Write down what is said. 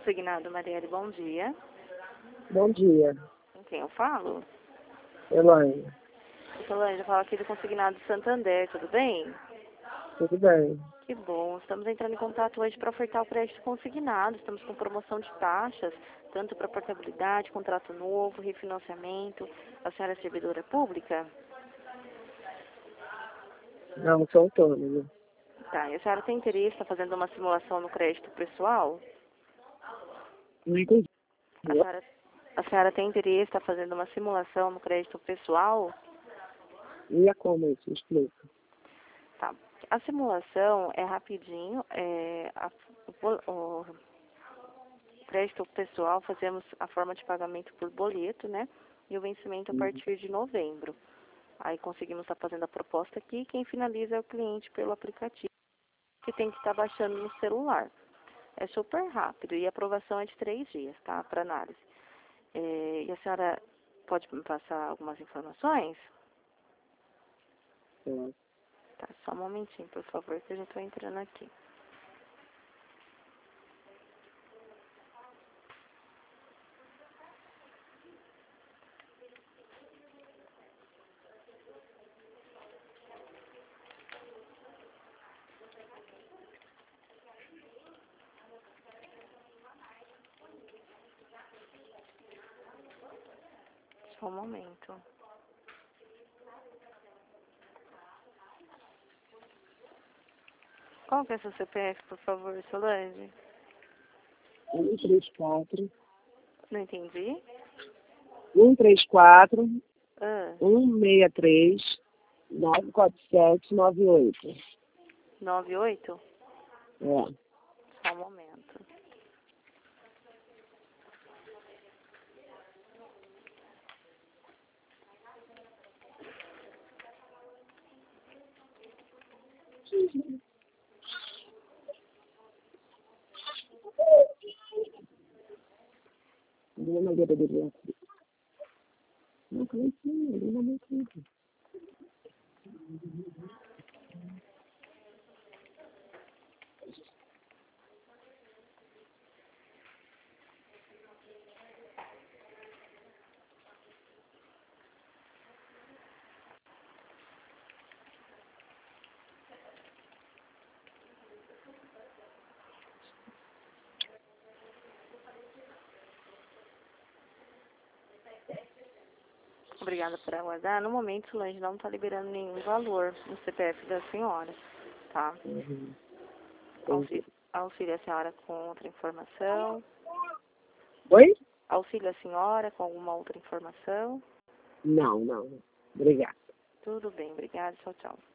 Consignado Marielle, bom dia. Bom dia, Com quem eu falo? Elaine. Solange, eu falo aqui do Consignado Santander, tudo bem? Tudo bem? Que bom, estamos entrando em contato hoje para ofertar o crédito consignado. Estamos com promoção de taxas, tanto para portabilidade, contrato novo, refinanciamento. A senhora é servidora pública? Não, sou autônoma. Tá, e a senhora tem interesse, está fazendo uma simulação no crédito pessoal? Não entendi. A senhora tem interesse, está fazendo uma simulação no crédito pessoal? E é como isso? Explica. Tá. A simulação é rapidinho, o crédito pessoal fazemos a forma de pagamento por boleto, né? E o vencimento a partir de novembro. Aí conseguimos estar fazendo a proposta aqui e quem finaliza é o cliente pelo aplicativo, que tem que estar baixando no celular. É super rápido e a aprovação é de 3 dias, tá? Para análise. E a senhora pode me passar algumas informações? É. Tá, só um momentinho, por favor, que a gente vai entrando aqui. Só um momento. Qual que é seu CPF, por favor, Solange? 134 Não entendi. 134 Ah, 163 94798. 98? É. Só um momento. Dona Maria de Deus. Não, Cleitinho, Dona Maria. Obrigada por aguardar. No momento, Solange não está liberando nenhum valor no CPF da senhora, tá? Auxílio a senhora com outra informação. Oi? Auxílio a senhora com alguma outra informação. Não. Obrigada. Tudo bem, obrigada. Tchau, tchau.